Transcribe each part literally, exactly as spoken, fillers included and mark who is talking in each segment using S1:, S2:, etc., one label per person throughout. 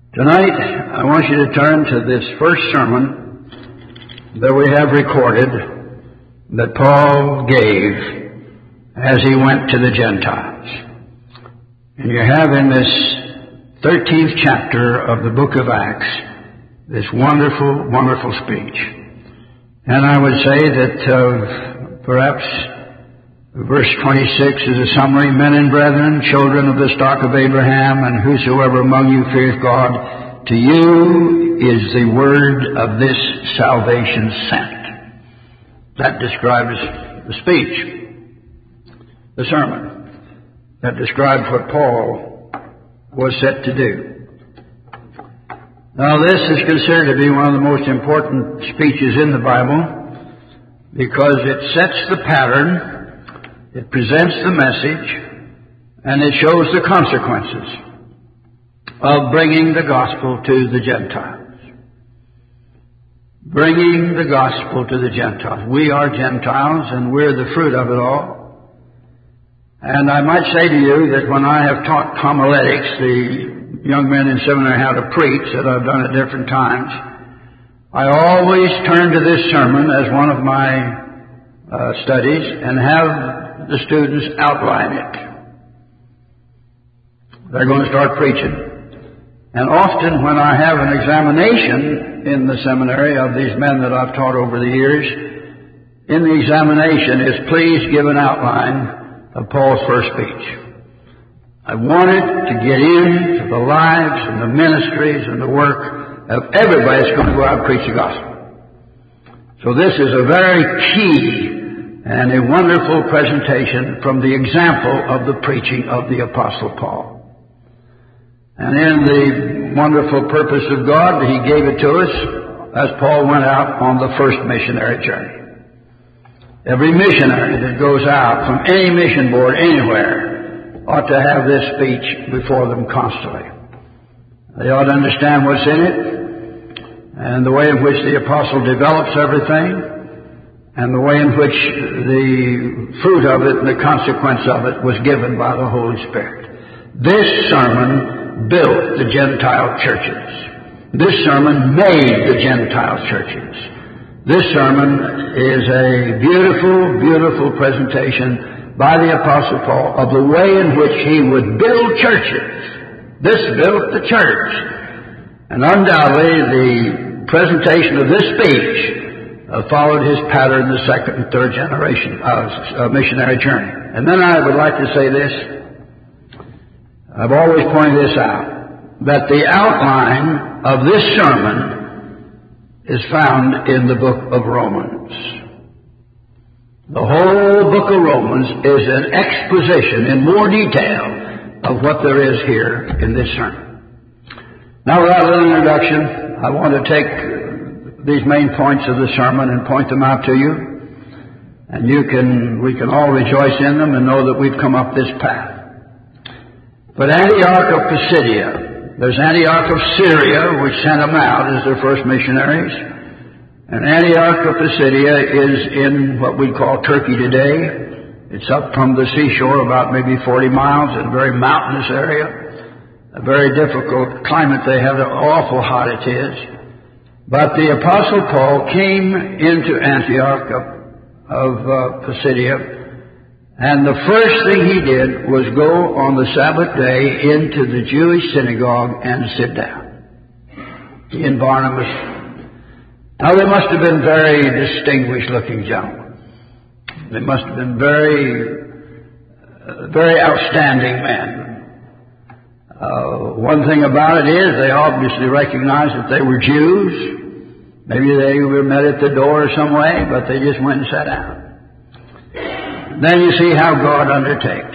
S1: Tonight, I want you to turn to this first sermon that we have recorded that Paul gave as he went to the Gentiles. And you have in this thirteenth chapter of the book of Acts this wonderful, wonderful speech. And I would say that uh, perhaps verse twenty-six is a summary. Men and brethren, children of the stock of Abraham, and whosoever among you feareth God, to you is the word of this salvation sent. That describes the speech, the sermon. That describes what Paul was set to do. Now, this is considered to be one of the most important speeches in the Bible because it sets the pattern, it presents the message, and it shows the consequences of bringing the gospel to the Gentiles. Bringing the gospel to the Gentiles. We are Gentiles, and we're the fruit of it all. And I might say to you that when I have taught homiletics, the young men in seminary how to preach, that I've done at different times, I always turn to this sermon as one of my uh, studies and have the students outline it. They're going to start preaching. And often when I have an examination in the seminary of these men that I've taught over the years, in the examination is please give an outline of Paul's first speech. I wanted to get into the lives and the ministries and the work of everybody that's going to go out and preach the gospel. So this is a very key and a wonderful presentation from the example of the preaching of the Apostle Paul. And in the wonderful purpose of God, He gave it to us as Paul went out on the first missionary journey. Every missionary that goes out from any mission board anywhere ought to have this speech before them constantly. They ought to understand what's in it and the way in which the apostle develops everything and the way in which the fruit of it and the consequence of it was given by the Holy Spirit. This sermon built the Gentile churches. This sermon made the Gentile churches. This sermon is a beautiful, beautiful presentation by the Apostle Paul of the way in which he would build churches. This built the church. And undoubtedly the presentation of this speech uh, followed his pattern the second and third generation of uh, missionary journey. And then I would like to say this. I've always pointed this out, that the outline of this sermon is found in the book of Romans. The whole book of Romans is an exposition in more detail of what there is here in this sermon. Now, without a little introduction, I want to take these main points of the sermon and point them out to you. And you can, we can all rejoice in them and know that we've come up this path. But Antioch of Pisidia, there's Antioch of Syria, which sent them out as their first missionaries. And Antioch of Pisidia is in what we call Turkey today. It's up from the seashore about maybe forty miles in a very mountainous area. A very difficult climate they have, awful hot it is. But the Apostle Paul came into Antioch of, of uh, Pisidia. And the first thing he did was go on the Sabbath day into the Jewish synagogue and sit down. He and Barnabas. Now, they must have been very distinguished looking gentlemen. They must have been very, uh, very outstanding men. Uh, one thing about it is they obviously recognized that they were Jews. Maybe they were met at the door some way, but they just went and sat down. Then you see how God undertakes.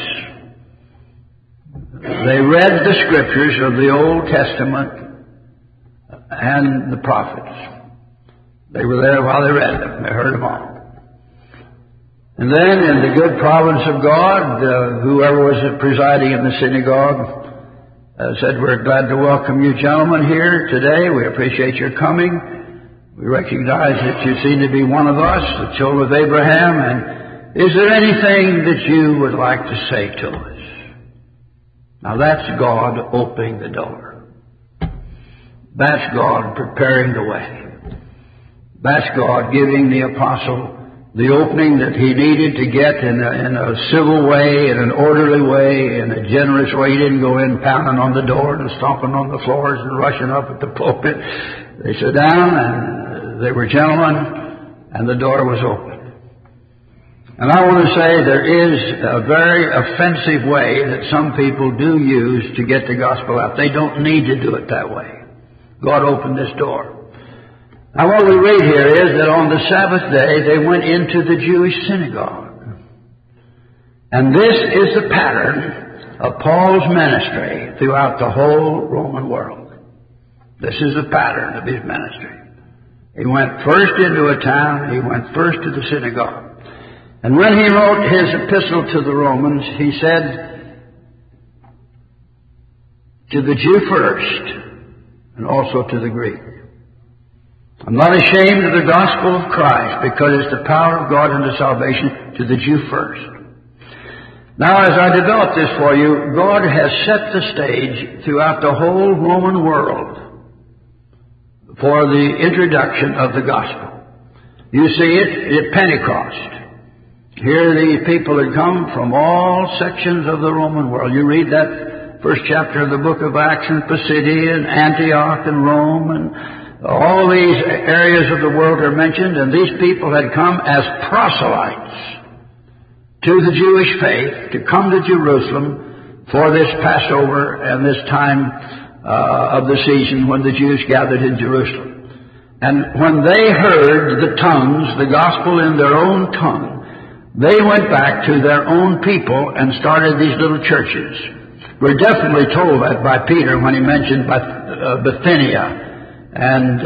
S1: They read the scriptures of the Old Testament and the prophets. They were there while they read them. They heard them all. And then in the good providence of God, uh, whoever was presiding in the synagogue uh, said, "We're glad to welcome you gentlemen here today. We appreciate your coming. We recognize that you seem to be one of us, the children of Abraham, and is there anything that you would like to say to us?" Now that's God opening the door. That's God preparing the way. That's God giving the apostle the opening that he needed to get in a, in a civil way, in an orderly way, in a generous way. He didn't go in pounding on the door and stomping on the floors and rushing up at the pulpit. They sat down and they were gentlemen, and the door was open. And I want to say there is a very offensive way that some people do use to get the gospel out. They don't need to do it that way. God opened this door. Now what we read here is that on the Sabbath day they went into the Jewish synagogue. And this is the pattern of Paul's ministry throughout the whole Roman world. This is the pattern of his ministry. He went first into a town, he went first to the synagogue. And when he wrote his epistle to the Romans, he said, to the Jew first, and also to the Greek. I'm not ashamed of the gospel of Christ, because it's the power of God unto salvation to the Jew first. Now, as I develop this for you, God has set the stage throughout the whole Roman world for the introduction of the gospel. You see it at Pentecost. Here the people had come from all sections of the Roman world. You read that first chapter of the book of Acts in Pisidia and Antioch and Rome, and all these areas of the world are mentioned, and these people had come as proselytes to the Jewish faith, to come to Jerusalem for this Passover and this time uh, of the season when the Jews gathered in Jerusalem. And when they heard the tongues, the gospel in their own tongue, they went back to their own people and started these little churches. We're definitely told that by Peter when he mentioned Bithynia and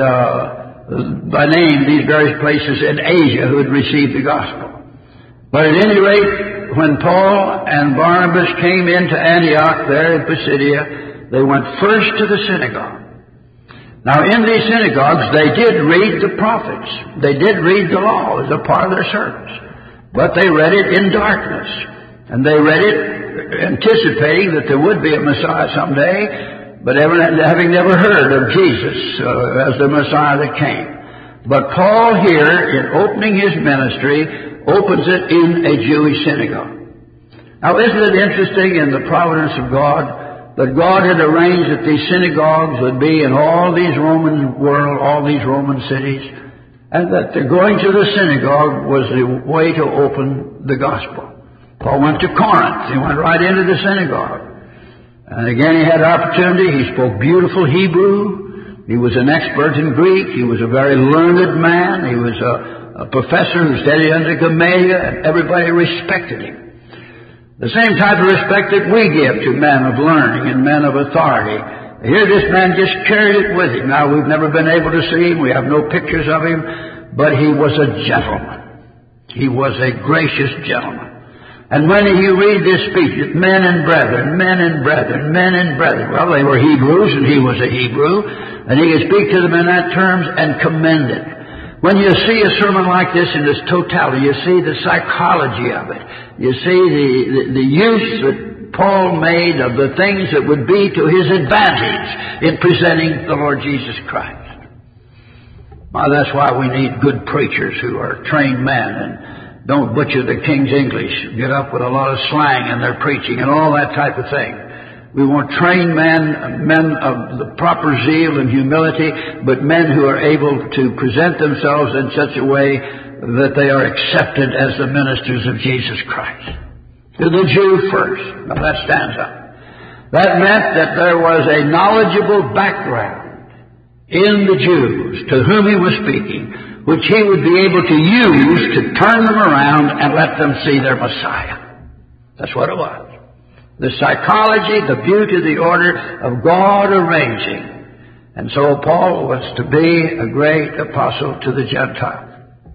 S1: uh, by name these various places in Asia who had received the gospel. But at any rate, when Paul and Barnabas came into Antioch there in Pisidia, they went first to the synagogue. Now in these synagogues they did read the prophets. They did read the law as a part of their service. But they read it in darkness. And they read it anticipating that there would be a Messiah someday, but having never heard of Jesus uh, as the Messiah that came. But Paul here, in opening his ministry, opens it in a Jewish synagogue. Now isn't it interesting in the providence of God that God had arranged that these synagogues would be in all these Roman world, all these Roman cities, and that the going to the synagogue was the way to open the gospel. Paul went to Corinth. He went right into the synagogue. And again, he had opportunity. He spoke beautiful Hebrew. He was an expert in Greek. He was a very learned man. He was a, a professor who studied under Gamaliel, and everybody respected him. The same type of respect that we give to men of learning and men of authority. Here this man just carried it with him. Now, we've never been able to see him. We have no pictures of him. But he was a gentleman. He was a gracious gentleman. And when you read this speech, men and brethren, men and brethren, men and brethren. Well, they were Hebrews, and he was a Hebrew. And he could speak to them in that terms and commend it. When you see a sermon like this in its totality, you see the psychology of it. You see the, the, the use that Paul made of the things that would be to his advantage in presenting the Lord Jesus Christ. Well, that's why we need good preachers who are trained men and don't butcher the King's English, get up with a lot of slang in their preaching and all that type of thing. We want trained men, men of the proper zeal and humility, but men who are able to present themselves in such a way that they are accepted as the ministers of Jesus Christ. To the Jew first. Now that stands up. That meant that there was a knowledgeable background in the Jews to whom he was speaking, which he would be able to use to turn them around and let them see their Messiah. That's what it was. The psychology, the beauty, the order of God arranging. And so Paul was to be a great apostle to the Gentiles.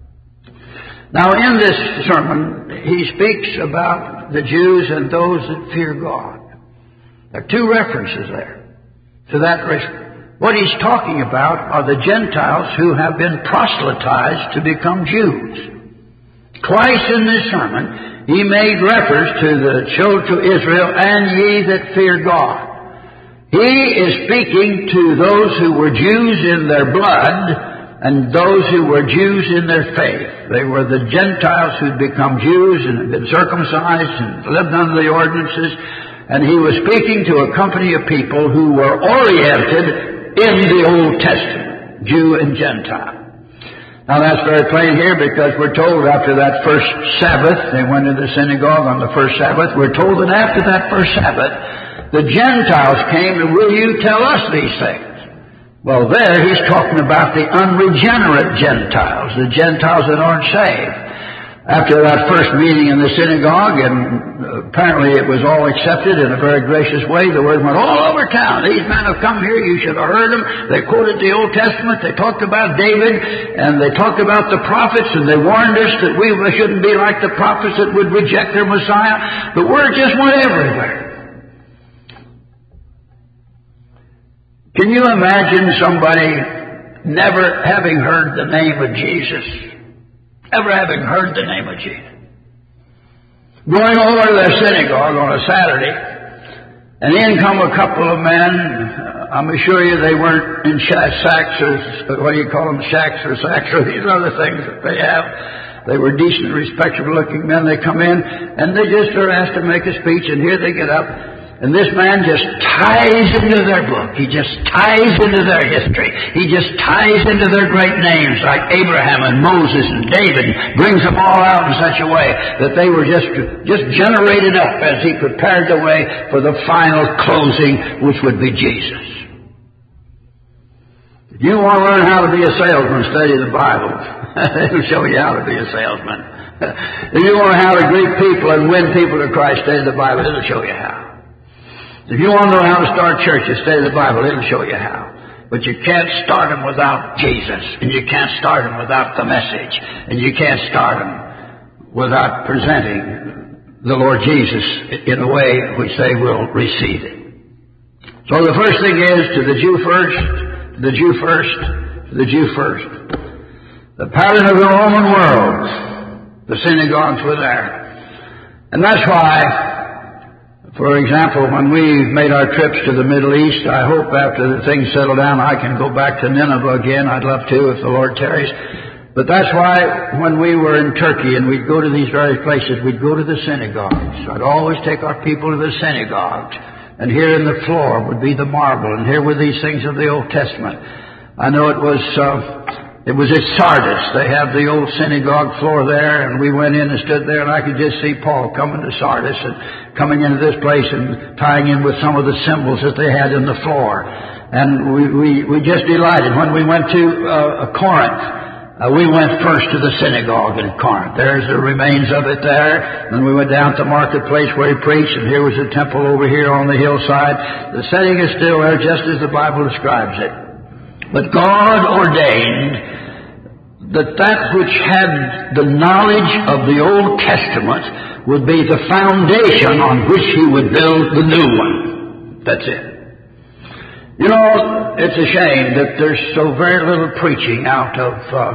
S1: Now in this sermon, he speaks about the Jews and those that fear God. There are two references there to that risk. What he's talking about are the Gentiles who have been proselytized to become Jews. Twice in this sermon, he made reference to the children of Israel and ye that fear God. He is speaking to those who were Jews in their blood and those who were Jews in their faith. They were the Gentiles who'd become Jews and had been circumcised and lived under the ordinances. And he was speaking to a company of people who were oriented in the Old Testament, Jew and Gentile. Now that's very plain here, because we're told after that first Sabbath, they went to the synagogue on the first Sabbath, we're told that after that first Sabbath, the Gentiles came and, will you tell us these things? Well, there he's talking about the unregenerate Gentiles, the Gentiles that aren't saved. After that first meeting in the synagogue, and apparently it was all accepted in a very gracious way, the word went all over town. These men have come here, you should have heard them. They quoted the Old Testament, they talked about David, and they talked about the prophets, and they warned us that we shouldn't be like the prophets that would reject their Messiah. The word just went everywhere. Can you imagine somebody never having heard the name of Jesus? Ever having heard the name of Jesus? Going over to their synagogue on a Saturday, and in come a couple of men. I'm assure you they weren't in sacks or, what do you call them, shacks or sacks or these other things that they have. They were decent, respectable looking men. They come in, and they just are asked to make a speech, and here they get up. And this man just ties into their book. He just ties into their history. He just ties into their great names like Abraham and Moses and David. Brings them all out in such a way that they were just, just generated up as he prepared the way for the final closing, which would be Jesus. If you want to learn how to be a salesman, study the Bible. It'll show you how to be a salesman. If you want to know how to greet people and win people to Christ, study the Bible. It'll show you how. If you want to know how to start churches, study the Bible. It'll show you how. But you can't start them without Jesus. And you can't start them without the message. And you can't start them without presenting the Lord Jesus in a way which they will receive it. So the first thing is, to the Jew first, to the Jew first, to the Jew first. The pattern of the Roman world, the synagogues were there. And that's why, for example, when we made our trips to the Middle East, I hope after the things settle down I can go back to Nineveh again. I'd love to if the Lord tarries. But that's why when we were in Turkey and we'd go to these various places, we'd go to the synagogues. I'd always take our people to the synagogues. And here in the floor would be the marble, and here were these things of the Old Testament. I know it was... Uh, It was at Sardis. They have the old synagogue floor there, and we went in and stood there, and I could just see Paul coming to Sardis and coming into this place and tying in with some of the symbols that they had in the floor. And we, we, we just delighted. When we went to uh, Corinth, uh, we went first to the synagogue in Corinth. There's the remains of it there. Then we went down to the marketplace where he preached, and here was the temple over here on the hillside. The setting is still there just as the Bible describes it. But God ordained that that which had the knowledge of the Old Testament would be the foundation on which he would build the new one. That's it. You know, it's a shame that there's so very little preaching out of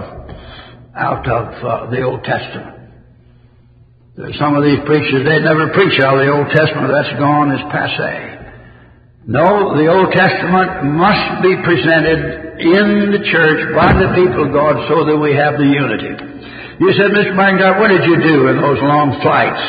S1: uh, out of uh, the Old Testament. There's some of these preachers, they never preach out of the Old Testament. That's gone, it's passé. No, the Old Testament must be presented in the church by the people of God so that we have the unity. You said, Mister Bangott, what did you do in those long flights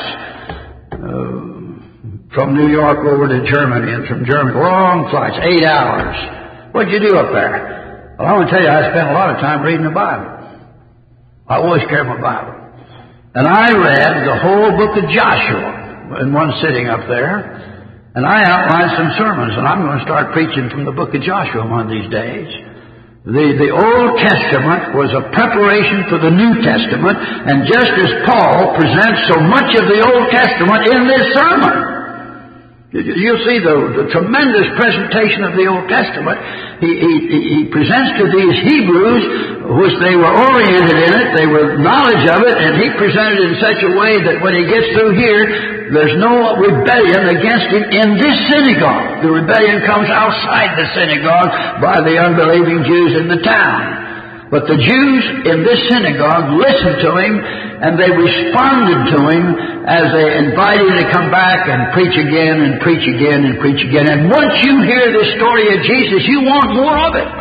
S1: uh, from New York over to Germany and from Germany? Long flights, eight hours. What did you do up there? Well, I want to tell you, I spent a lot of time reading the Bible. I always carry my Bible. And I read the whole book of Joshua in one sitting up there. And I outlined some sermons, and I'm going to start preaching from the book of Joshua one of these days. The, the Old Testament was a preparation for the New Testament, and just as Paul presents so much of the Old Testament in this sermon, you'll see the, the tremendous presentation of the Old Testament. He, he, he presents to these Hebrews, which they were oriented in it, they were knowledge of it, and he presented it in such a way that when he gets through here, there's no rebellion against him in this synagogue. The rebellion comes outside the synagogue by the unbelieving Jews in the town. But the Jews in this synagogue listened to him, and they responded to him as they invited him to come back and preach again and preach again and preach again. And once you hear the story of Jesus, you want more of it.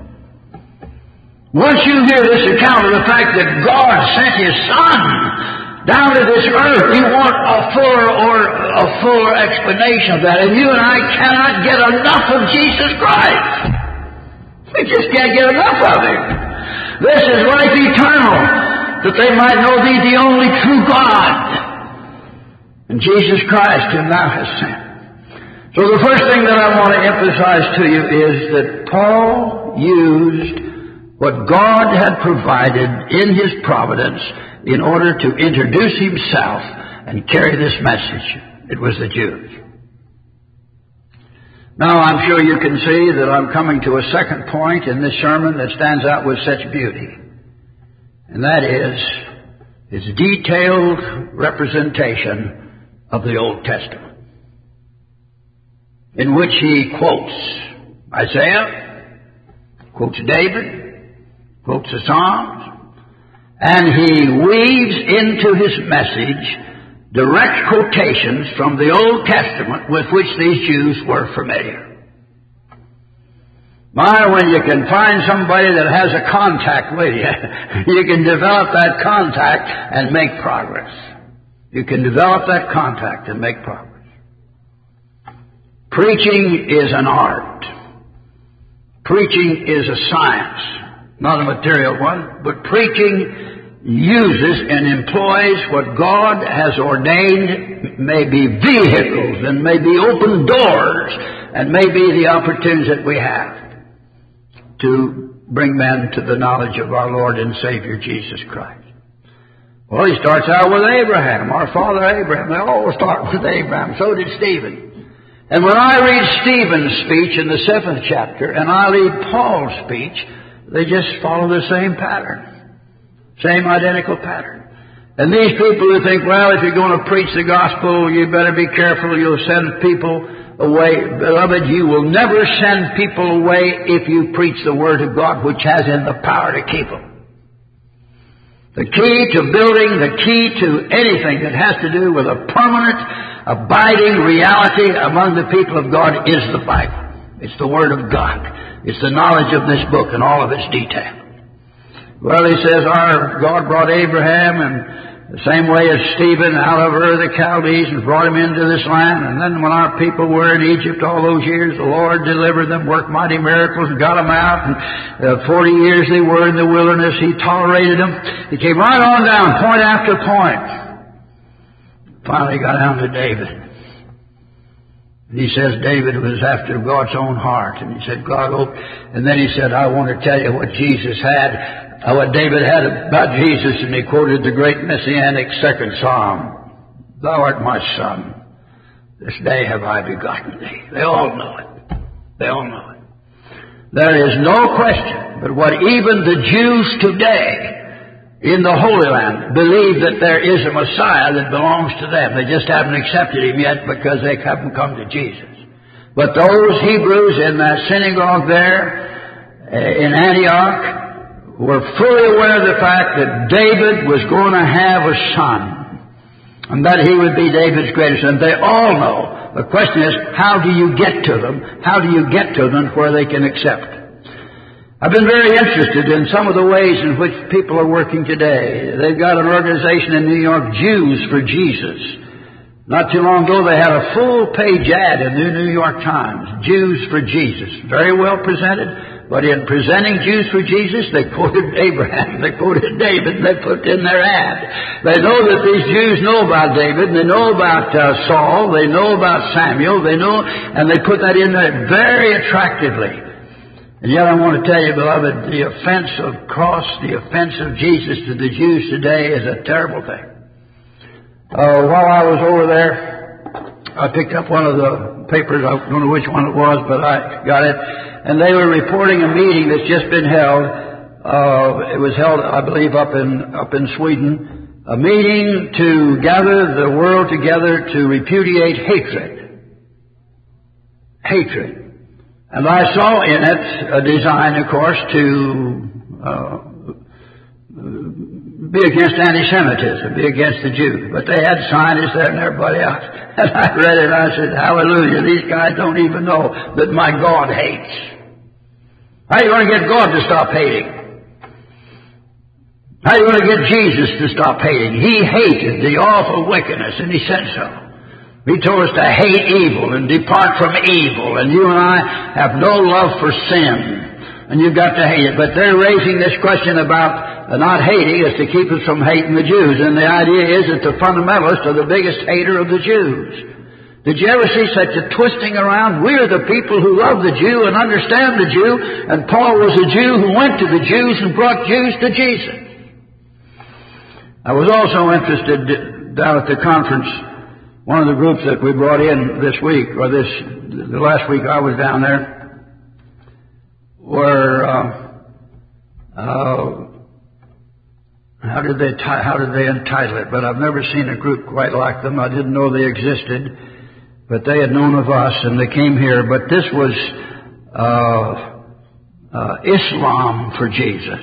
S1: Once you hear this account of the fact that God sent His Son down to this earth, you want a fuller or a fuller explanation of that. And you and I cannot get enough of Jesus Christ. We just can't get enough of Him. This is life eternal, that they might know Thee, the only true God, and Jesus Christ whom Thou hast sent. So the first thing that I want to emphasize to you is that Paul used what God had provided in His providence in order to introduce himself and carry this message. It was the Jews. Now, I'm sure you can see that I'm coming to a second point in this sermon that stands out with such beauty. And that is its detailed representation of the Old Testament, in which he quotes Isaiah, quotes David, quotes the Psalms, and he weaves into his message direct quotations from the Old Testament with which these Jews were familiar. My, when you can find somebody that has a contact with you, you can develop that contact and make progress. You can develop that contact and make progress. Preaching is an art. Preaching is a science, not a material one, but preaching uses and employs what God has ordained, may be vehicles and may be open doors and may be the opportunities that we have to bring men to the knowledge of our Lord and Savior Jesus Christ. Well, he starts out with Abraham, our father Abraham. They all start with Abraham. So did Stephen. And when I read Stephen's speech in the seventh chapter and I read Paul's speech, they just follow the same pattern. Same identical pattern. And these people who think, well, if you're going to preach the gospel, you better be careful, you'll send people away. Beloved, you will never send people away if you preach the Word of God, which has in the power to keep them. The key to building, the key to anything that has to do with a permanent, abiding reality among the people of God is the Bible. It's the Word of God. It's the knowledge of this book and all of its detail. Well, he says, our God brought Abraham in the same way as Stephen out of Ur of the Chaldees and brought him into this land. And then when our people were in Egypt all those years, the Lord delivered them, worked mighty miracles, and got them out. And uh, forty years they were in the wilderness. He tolerated them. He came right on down, point after point. Finally got down to David. And he says David was after God's own heart. And he said, God, oh, and then he said, I want to tell you what Jesus had. Uh, what David had about Jesus, and he quoted the great messianic second psalm. Thou art my son. This day have I begotten thee. They all know it. They all know it. There is no question but what even the Jews today in the Holy Land believe that there is a Messiah that belongs to them. They just haven't accepted Him yet because they haven't come to Jesus. But those Hebrews in that synagogue there uh, in Antioch were fully aware of the fact that David was going to have a son and that he would be David's greatest son. They all know. The question is, how do you get to them? How do you get to them where they can accept? I've been very interested in some of the ways in which people are working today. They've got an organization in New York, Jews for Jesus. Not too long ago, they had a full-page ad in the New York Times, Jews for Jesus. Very well presented. But in presenting Jews for Jesus, they quoted Abraham, they quoted David, and they put in their ad. They know that these Jews know about David, and they know about uh, Saul, they know about Samuel, they know, and they put that in there very attractively. And yet I want to tell you, beloved, the offense of cross, the offense of Jesus to the Jews today is a terrible thing. Uh, while I was over there, I picked up one of the papers, I don't know which one it was, but I got it. And they were reporting a meeting that's just been held. Uh, it was held, I believe, up in up in Sweden. A meeting to gather the world together to repudiate hatred. Hatred. And I saw in it a design, of course, to uh, be against anti-Semitism, be against the Jews. But they had scientists there and everybody else. And I read it and I said, hallelujah, these guys don't even know that my God hates. How are you going to get God to stop hating? How are you going to get Jesus to stop hating? He hated the awful wickedness, and He said so. He told us to hate evil and depart from evil, and you and I have no love for sin, and you've got to hate it. But they're raising this question about not hating is to keep us from hating the Jews, and the idea is that the fundamentalists are the biggest hater of the Jews. Did you ever see such a twisting around? We're the people who love the Jew and understand the Jew, and Paul was a Jew who went to the Jews and brought Jews to Jesus. I was also interested down at the conference, one of the groups that we brought in this week, or this, the last week I was down there, were, uh, uh, how did they, t- how did they entitle it? But I've never seen a group quite like them. I didn't know they existed. But they had known of us, and they came here. But this was uh, uh, Islam for Jesus.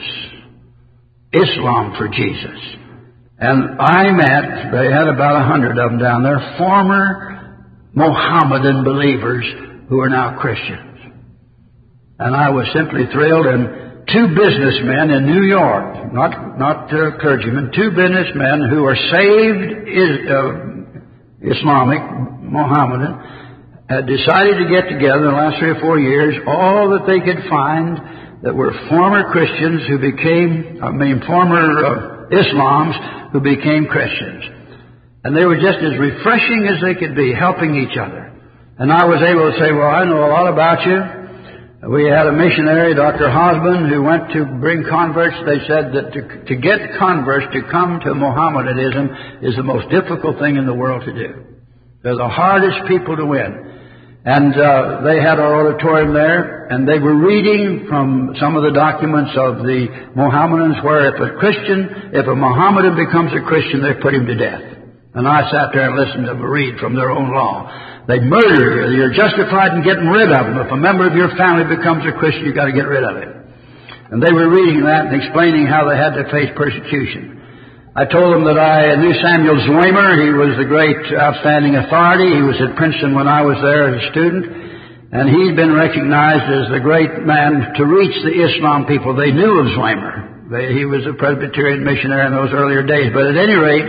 S1: Islam for Jesus. And I met, they had about a hundred of them down there, former Mohammedan believers who are now Christians. And I was simply thrilled. And two businessmen in New York, not not uh, clergymen, two businessmen who are saved is, uh, Islamic, Mohammedan, had decided to get together in the last three or four years, all that they could find that were former Christians who became, I mean, former uh, Islams who became Christians. And they were just as refreshing as they could be, helping each other. And I was able to say, well, I know a lot about you. We had a missionary, Doctor Hosband, who went to bring converts. They said that to, to get converts to come to Mohammedanism is the most difficult thing in the world to do. They're the hardest people to win. And uh, they had our auditorium there, and they were reading from some of the documents of the Mohammedans where if a Christian, if a Mohammedan becomes a Christian, they put him to death. And I sat there and listened to them read from their own law. They murder you. You're justified in getting rid of them. If a member of your family becomes a Christian, you've got to get rid of him. And they were reading that and explaining how they had to face persecution. I told them that I knew Samuel Zweimer. He was the great outstanding authority. He was at Princeton when I was there as a student. And he'd been recognized as the great man to reach the Islam people. They knew of Zweimer. They, he was a Presbyterian missionary in those earlier days. But at any rate,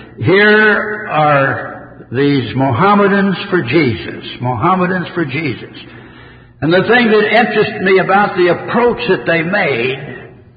S1: here are these Mohammedans for Jesus. Mohammedans for Jesus. And the thing that interested me about the approach that they made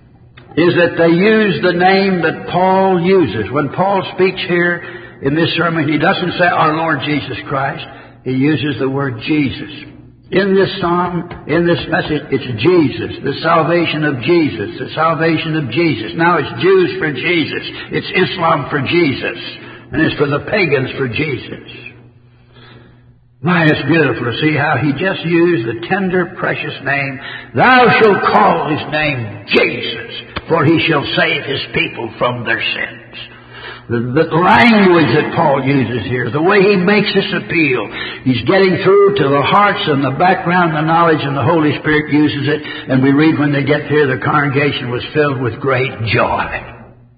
S1: is that they use the name that Paul uses. When Paul speaks here in this sermon, he doesn't say our Lord Jesus Christ. He uses the word Jesus. In this psalm, in this message, it's Jesus, the salvation of Jesus, the salvation of Jesus. Now it's Jews for Jesus. It's Islam for Jesus. And it's for the pagans for Jesus. My, it's beautiful to see how he just used the tender, precious name. Thou shalt call his name Jesus, for he shall save his people from their sins. The, the language that Paul uses here, the way he makes this appeal, he's getting through to the hearts and the background, the knowledge, and the Holy Spirit uses it. And we read when they get here, the congregation was filled with great joy.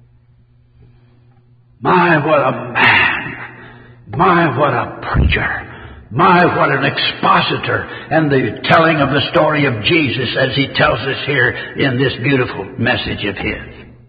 S1: My, what a man! My, what a preacher! My, what an expositor, and the telling of the story of Jesus as he tells us here in this beautiful message of his.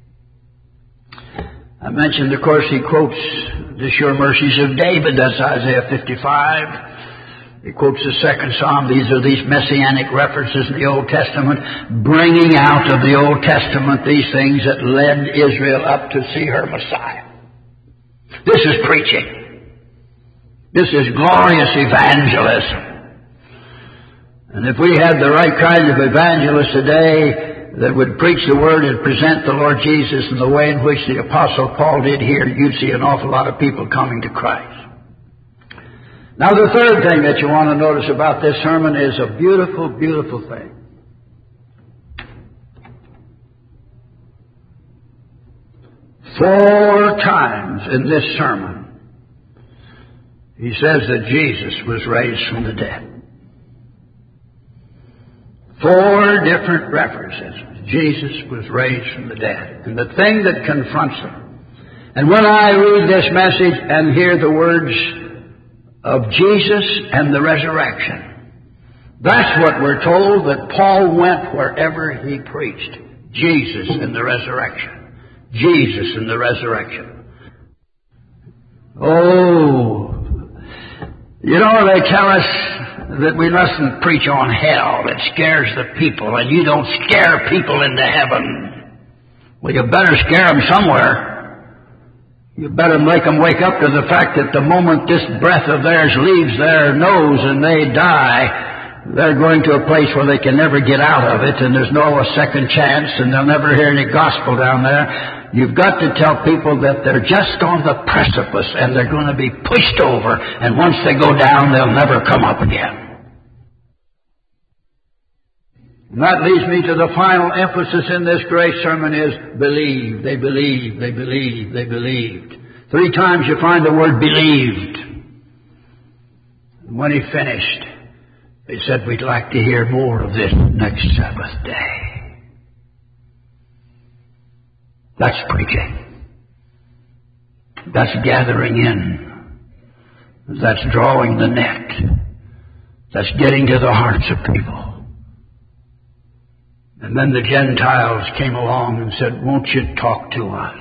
S1: I mentioned, of course, he quotes the sure mercies of David. That's Isaiah fifty-five. He quotes the second psalm. These are these messianic references in the Old Testament, bringing out of the Old Testament these things that led Israel up to see her Messiah. This is preaching. This is glorious evangelism. And if we had the right kind of evangelists today that would preach the Word and present the Lord Jesus in the way in which the Apostle Paul did here, you'd see an awful lot of people coming to Christ. Now the third thing that you want to notice about this sermon is a beautiful, beautiful thing. Four times in this sermon, he says that Jesus was raised from the dead. Four different references. Jesus was raised from the dead. And the thing that confronts them. And when I read this message and hear the words of Jesus and the resurrection, that's what we're told, that Paul went wherever he preached. Jesus and the resurrection. Jesus and the resurrection. Oh, you know, they tell us that we mustn't preach on hell. It scares the people, and you don't scare people into heaven. Well, you better scare them somewhere. You better make them wake up to the fact that the moment this breath of theirs leaves their nose and they die, they're going to a place where they can never get out of it, and there's no second chance, and they'll never hear any gospel down there. You've got to tell people that they're just on the precipice, and they're going to be pushed over, and once they go down, they'll never come up again. And that leads me to the final emphasis in this great sermon is believe. They believed, they believed, they believed. Three times you find the word believed. And when he finished, they said, we'd like to hear more of this next Sabbath day. That's preaching. That's gathering in. That's drawing the net. That's getting to the hearts of people. And then the Gentiles came along and said, won't you talk to us?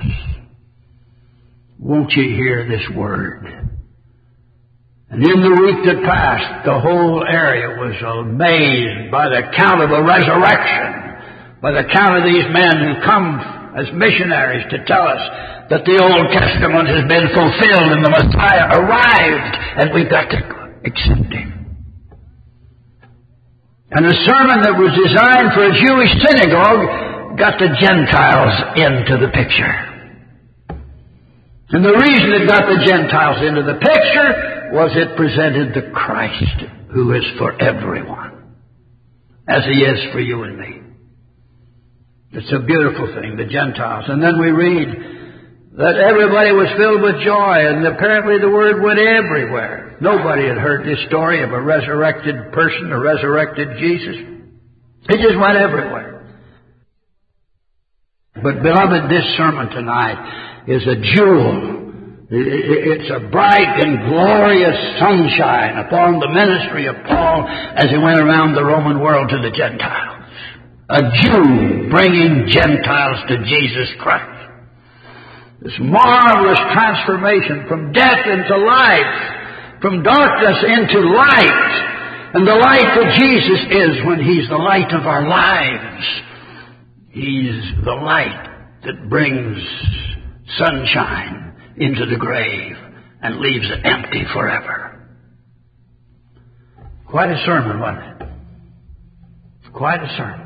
S1: Won't you hear this word? And in the week that passed, the whole area was amazed by the count of the resurrection, by the count of these men who come as missionaries to tell us that the Old Testament has been fulfilled and the Messiah arrived, and we've got to accept him. And a sermon that was designed for a Jewish synagogue got the Gentiles into the picture. And the reason it got the Gentiles into the picture was it presented the Christ who is for everyone, as he is for you and me. It's a beautiful thing, the Gentiles. And then we read that everybody was filled with joy, and apparently the word went everywhere. Nobody had heard this story of a resurrected person, a resurrected Jesus. It just went everywhere. But beloved, this sermon tonight is a jewel. It's a bright and glorious sunshine upon the ministry of Paul as he went around the Roman world to the Gentiles. A Jew bringing Gentiles to Jesus Christ. This marvelous transformation from death into life, from darkness into light. And the light that Jesus is when he's the light of our lives. He's the light that brings sunshine into the grave and leaves it empty forever. Quite a sermon, wasn't it? Quite a sermon.